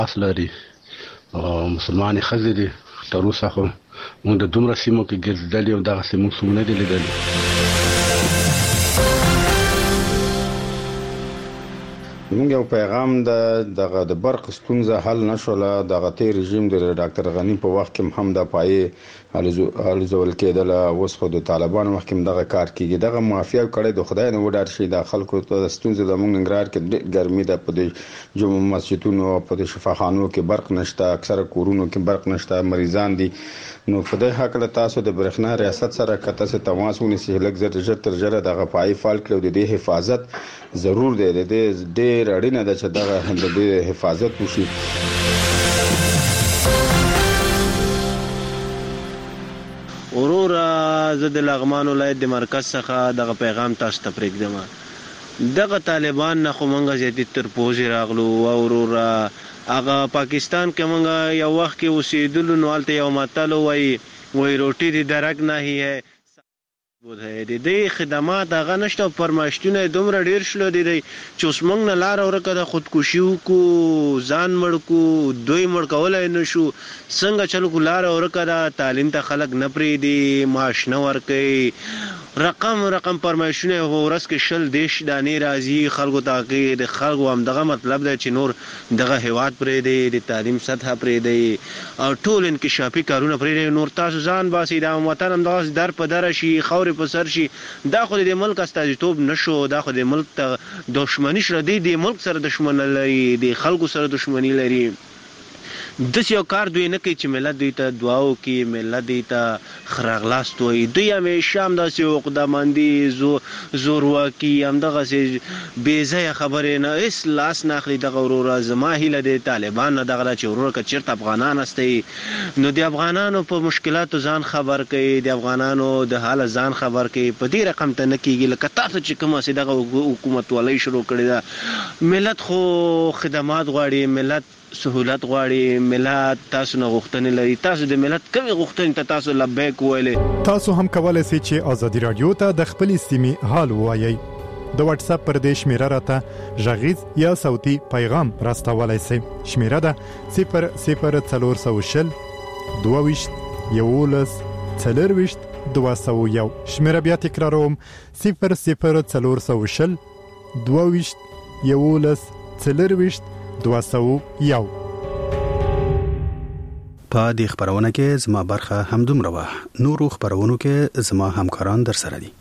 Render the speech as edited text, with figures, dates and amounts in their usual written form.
اصلري او مسلمان خزې دي تر اوسه خو موږ د دومره سیمو کې ګرځېدلې او دغه سیمو څومره دي لیدلې. موږ یو پیغام د برق ستونزه حل نشوله. دغه تیر رژیم د ډاکټر غنی په وخت کې هم د پای الزول کېدل، اوس خو د طالبانو وخت کې دغه کار کیږي. دغه مافیا کړي د خدای نه وډار شي د خلکو ته ستونزه د موږ ننګرهار کې ګرمي ده، په د جمعه مسجدونو او په د شفاخانو کې برق نشته، اکثره کورونو کې برق نشته، مریضان دي. نو په دې حق له تاسو د برېښنا ریاست سره کته سره تماس ونیسئ، لږ زر تر ژره دغه پای فال کړو. د دې حفاظت ضرور دی، د دې ډېر اړینه ده چې دغه د دې حفاظت وشي. ورور زه د لغمان ولایت د مرکز څخه دغه پیغام تاسو ته پرېږدم. دغه طالبان نه خو مونږ زیاتې تر پوزې راغلو او ورور هغه پاکستان کې مونږ یو وخت کې اوسېدلو نو هلته یو متل وایي روټي د درک نه هي د دې خدمات هغه نشته. فرمایشتونه دومره ډېر شلو دي چې اوس موږ نه لاره ورکه ده، خودکشي وکړو، ځان مړ کړو، دوی مړ کولی نه شو. څنګه چلو کړو لاره ورکه ده، تعلیم ته خلک نه پرېږدي، معاش نه ورکوي، رقم فرمایشونه ورځ کې 10 دانې راځي خلکو ته. د خلکو همدغه مطلب دی چې نور دغه هیواد پرېږدي، د تعلیم سطحه پرېږدي او ټول انکشافي کارونه پرېږدي. نور تاسو ځان باسئ، دا وطن همدغسې در په دره شي، خاورې په سر شي. دا خو د ملک استازیتوب نشو، دا خو د ملک ته دښمني شوه. د ملک سره دښمني لري، د خلکو سره دښمني لري. داسې یو کار دوی نه کوي چې ملت دوی ته دعا وکړي، ملت دوی ته ښه راغلاست وایي. دوی همیشه همداسې عقدهمندي، زورواکي، همدغسې بېځایه خبرې نه هېڅ لاس نه اخلي. دغه وروره زما هیله د طالبان نه دغه ده چې وروره که چېرته افغانان هستئ نو د افغانانو په مشکلاتو ځان خبر کوي، د افغانانو د حاله ځان خبر کوي. په دې رقم ته نه کېږي لکه تاسو چې کومه چې دغه حکومتولۍ شروع کړې ده. ملت خو خدمات غواړي، ملت سهولت غواړي، ملت تاسو نه غوښتنې لري. تاسو د ملت کومې غوښتنې ته تاسو لبیک وویلې. تاسو هم کولی شئ چې آزادي رادیو ته د خپلې سیمې حال ووایئ. د واتس اپ پر دې شمیره راته غږیز یا صوتي پیغام راستولی شئ. شمیره ده 00420 22 11 40 201. شمیره بیا تکراروم 00420 22 11 40 201. په دې خبرونه کې زما برخه همدومره وه. نورو خبرونو کې زما همکاران در سره دي.